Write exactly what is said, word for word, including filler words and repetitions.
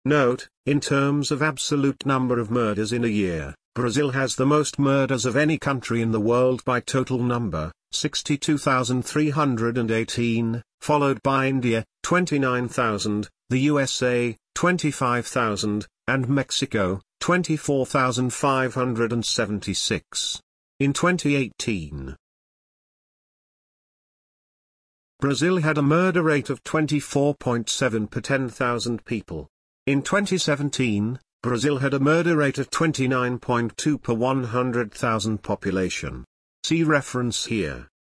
Note, in terms of absolute number of murders in a year, Brazil has the most murders of any country in the world by total number, sixty-two thousand three hundred eighteen, followed by India, twenty-nine thousand, the U S A, twenty-five thousand, and Mexico, twenty-four thousand five hundred seventy-six. In twenty eighteen, Brazil had a murder rate of twenty-four point seven per ten thousand people. In twenty seventeen, Brazil had a murder rate of twenty-nine point two per one hundred thousand population. See reference here.